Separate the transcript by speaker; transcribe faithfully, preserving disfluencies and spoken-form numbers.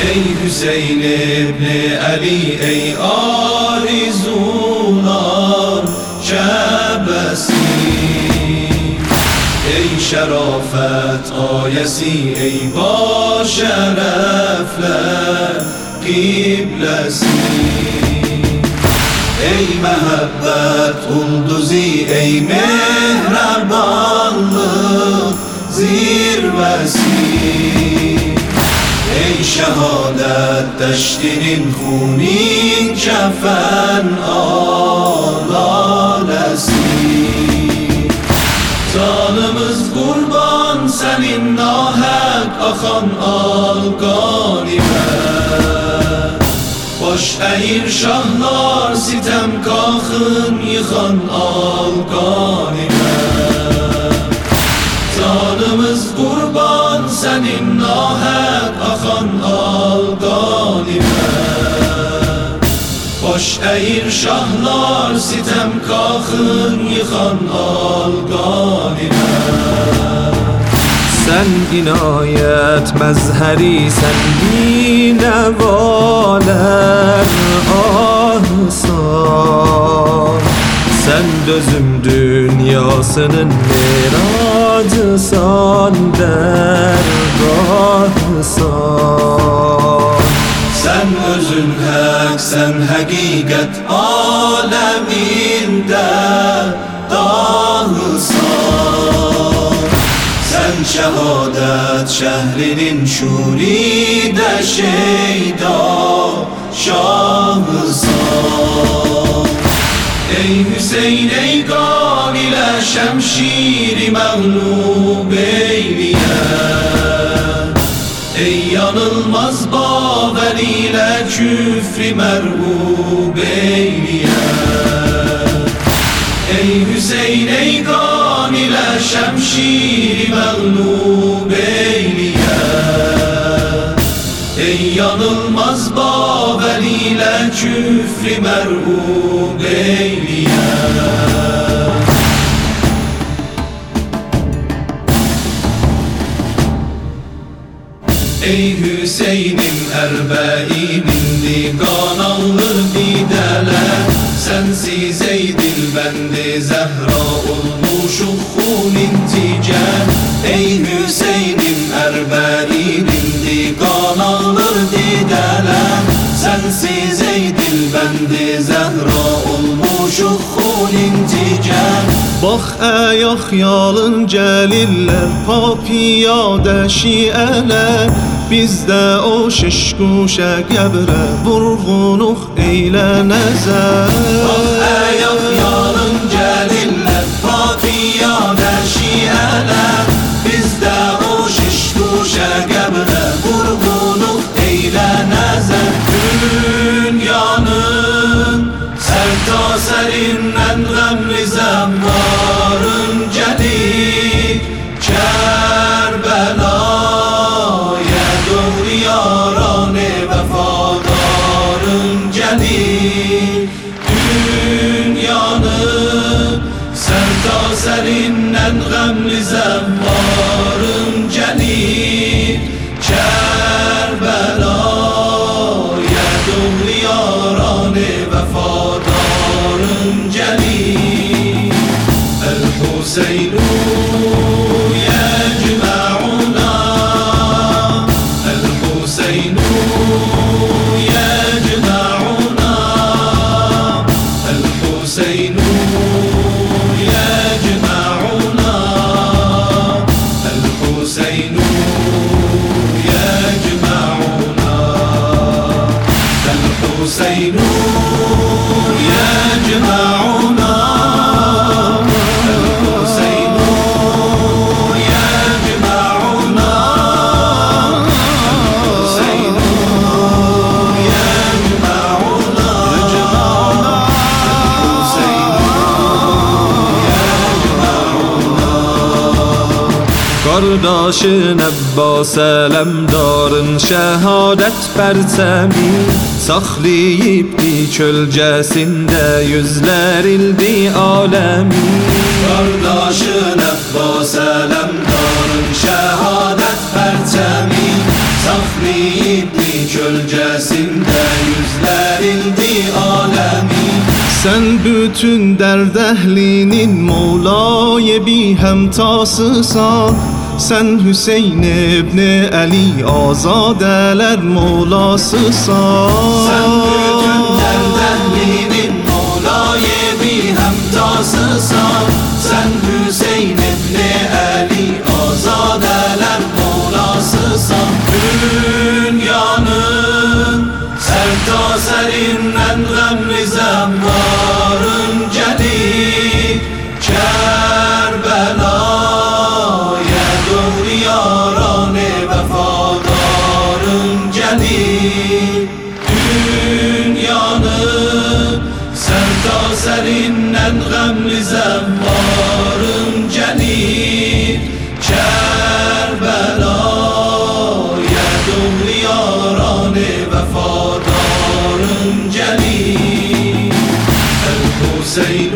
Speaker 1: Ey Hüseyin İbni Ali, ey arzular şebesi, ey şerafet ayesi, ey başerefler kıblesi, ey mehabbet ulduzi, ey mehrebanlık zirvesi, ey şehadet deştinin hunin kefen alalesi. Canımız kurban senin nahak akan alganime, baş eğir şahlar sitem kahın yıkan alganime. Canımız kurban senin nahak akan alganime, baş eğir şahlar sitem kahın yıkan alganime.
Speaker 2: Sen inayet mezheri, sen binevaler ahsan, sen dözüm dünyasının miracısan, dergahsan.
Speaker 1: Sen özün hak, sen hakikat aleminde dağısan, sen şehadet şehrinin şuride şeyda şahısan. Ey Hüseyin, ey kan ile şemşiri mağlub eyleyen, ey yanılmaz baver ile küfri merhub eyleyen. Ey Hüseyin, ey kan ile şemşiri mağlub eyleyen, ey yanılmaz baver ile küfri merhub eyleyen. Ey Hüseyin'im erbeğinin digan alır dideler, sensiz ey dilbendi zehra olmuş uhun inticer. Ey Hüseyin'im erbeğinin digan alır dideler, sensiz ey dilbendi zehra olmuş uhun inticer.
Speaker 2: Bak ey ahyalın celiller, papiyade şiələr, bizdə o şişquşə qəbrə vurğunuq eylə nəzər.
Speaker 1: Bak ey ahyalın celiller, papiyade şiələr, bizdə o şişquşə qəbrə vurğunuq eylə nəzər. Dünyanın sertaserinden gamli zemvarın celik Kerbela'ya doğru yarane vefadarın celik. Dünyanın sertaserinden gamli zemvarın celik Kerbela'ya doğru yarane vefadarın celik. El Hüseynu yecma'una, El Hüseynu yecma'una, El Hüseynu yecma'una, El Hüseynu yecma'una, El Hüseynu yecma'una, El Hüseynu yecma'una, El Hüseynu yecma'una, El Hüseynu yecma'una.
Speaker 2: Kardeşin Abbas Alemdarın şehadet perçemi, saxlayıbdi kölgesinde yüzlerildi alemi.
Speaker 1: Kardeşin Abbas Alemdarın şehadet perçemi, saxlayıbdi kölgesinde çölcesinde yüzlerildi alemi.
Speaker 2: Sen bütün derd ehlinin Mevla-i bi hemtasısan. Sen Hüseyin İbni Ali azadeler Mevlasısan.
Speaker 1: Sen bütün derd ehlinin Mevla-i bi hemtasısan. Sen Hüseyin İbni Ali azadeler Mevlasısan. Dünyanın sertaserinden gamli zemvarın celil Kerbela'ya doğru yarane vefadarın celil. Dünyanın sertaserinden gamli zemvarın celil Kerbela'ya doğru yarane vefadarın celil. El Hüseyin